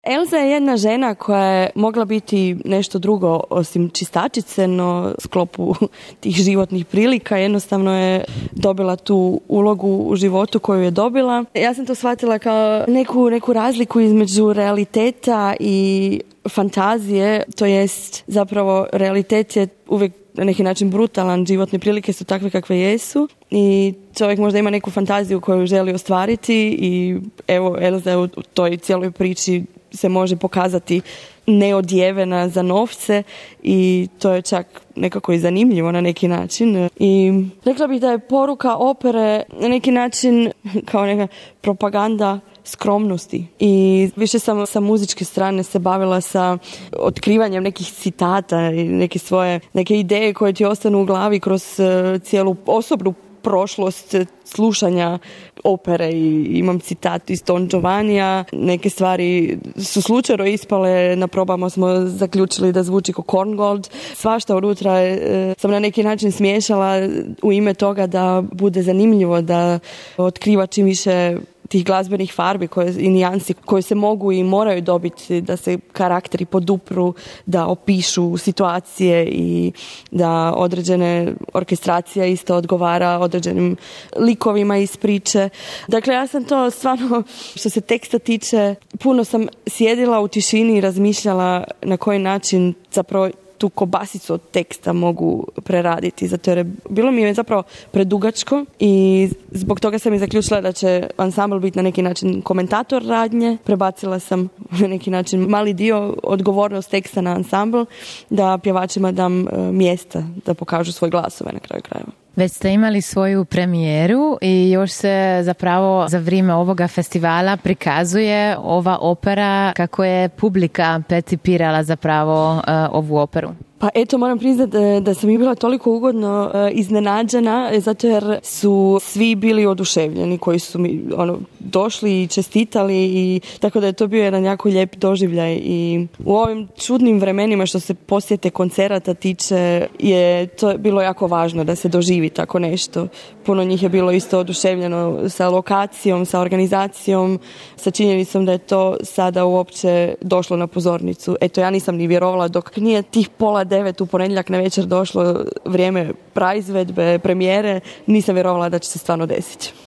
Elza je jedna žena koja je mogla biti nešto drugo osim čistačice, no u sklopu tih životnih prilika jednostavno je dobila tu ulogu u životu koju je dobila. Ja sam to shvatila kao neku razliku između realiteta i fantazije, to jest zapravo realitet je uvijek na neki način brutalan, životne prilike su takve kakve jesu i čovjek možda ima neku fantaziju koju želi ostvariti i evo Elza u toj cijeloj priči se može pokazati neodjevena za novce i to je čak nekako i zanimljivo na neki način. I rekla bih da je poruka opere na neki način kao neka propaganda skromnosti i više sam sa muzičke strane se bavila sa otkrivanjem nekih citata i neke ideje koje ti ostanu u glavi kroz cijelu osobnu prošlost slušanja opere i imam citat iz Don Giovannija. Neke stvari su slučajno ispale, na probama smo zaključili da zvuči kao Korngold. Svašta unutra sam na neki način smiješala u ime toga da bude zanimljivo, da otkriva čim više tih glazbenih farbi i nijansi koje se mogu i moraju dobiti, da se karakteri podupru, da opišu situacije i da određene orkestracija isto odgovara određenim likovima iz priče. Dakle, ja sam to stvarno, što se teksta tiče, puno sam sjedila u tišini i razmišljala na koji način zapravo tu kobasicu od teksta mogu preraditi, zato jer bilo mi je zapravo predugačko i zbog toga sam i zaključila da će ansambl biti na neki način komentator radnje. Prebacila sam na neki način mali dio odgovornost teksta na ansambl, da pjevačima dam mjesta da pokažu svoje glasove na kraju krajeva. Već ste imali svoju premijeru i još se zapravo za vrijeme ovoga festivala prikazuje ova opera, kako je publika percipirala zapravo ovu operu. Pa eto, moram priznati da sam i bila toliko ugodno iznenađena, zato jer su svi bili oduševljeni koji su mi došli i čestitali i tako da je to bio jedan jako lijep doživljaj i u ovim čudnim vremenima što se posjete koncerata tiče je to bilo jako važno da se doživi tako nešto. Puno njih je bilo isto oduševljeno sa lokacijom, sa organizacijom, sa činjenicom da je to sada uopće došlo na pozornicu. Eto, ja nisam ni vjerovala dok nije tih 8:30 u ponedjeljak na večer došlo vrijeme praizvedbe, premijere, nisam vjerovala da će se stvarno desiti.